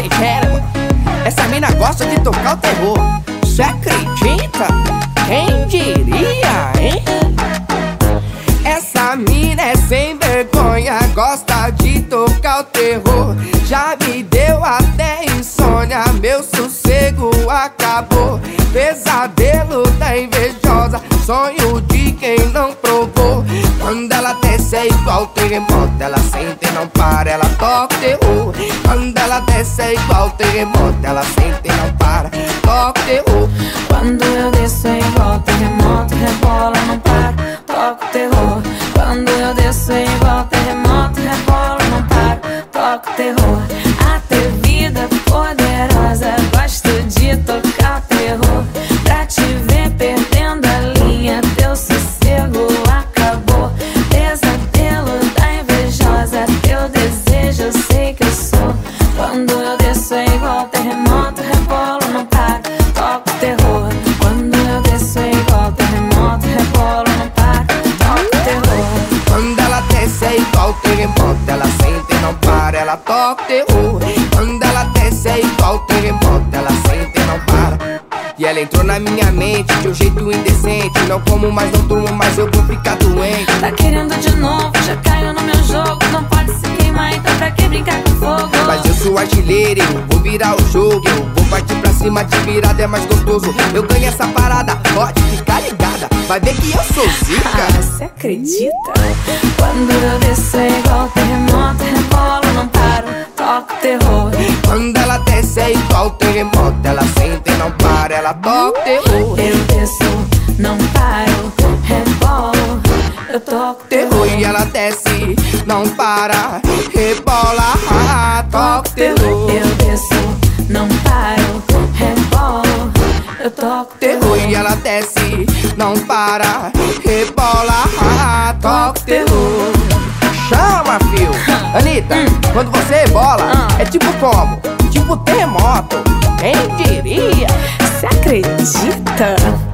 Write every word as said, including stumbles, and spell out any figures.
doideira, mano. Essa mina gosta de tocar o terror. Cê acredita? Quem diria, hein? Essa mina é sem vergonha, gosta de tocar o terror. Já me deu até insônia, meu sossego acabou. Pesadelo da invejosa, sonho de quem não provou. Quando ela desce é igual terremoto, ela sente e não para, ela toca o terror. Quando ela desce é igual terremoto, ela sente e não para, toca o terror. Quando eu desço é igual terremoto, rebola, não para, toca o terror. Quando eu desço é igual terremoto, rebola, não para, toca o terror. Atrevida, poderosa, gosto de tocar o terror. Pra te ver perdendo a linha, teu sossego acabou. Pesadelo da invejosa, teu desejo eu sei que eu sou. Quando eu desço é igual terremoto, rebola, não para, toca o terror. Quando eu desço é igual terremoto, rebola, não para, toca o terror. Quando ela desce é igual terremoto, ela sente e não para, ela toca o terror. Quando ela desce é igual terremoto, ela sente e não para. E ela entrou na minha mente de um jeito indecente. Não como mais, não durmo mais, eu vou ficar doente. Tá querendo de novo, já caiu no meu jogo. Não pode se queimar, então pra que brincar com fogo? Mas eu sou artilheiro, eu vou virar o jogo. Eu vou partir pra cima, de virada é mais gostoso. Eu ganho essa parada, pode ficar ligada. Vai ver que eu sou zica. Ah, cê acredita? Quando eu desço é igual terremoto, rebola, não paro, toca o terror. Quando ela desce é igual terremoto, ela sente e não para, ela toca o terror. Eu desço, não paro, rebolo, eu toco o Terror terror. e ela desce, não para, rebola, ah, toca o terror. Eu desço, não paro, rebolo, eu toco o Terror terror. e ela desce, não para, rebola, ah, toca o terror. Chama, fio. Anitta, quando você rebola, Ah. é tipo como? Tipo terremoto, quem diria? Cê acredita?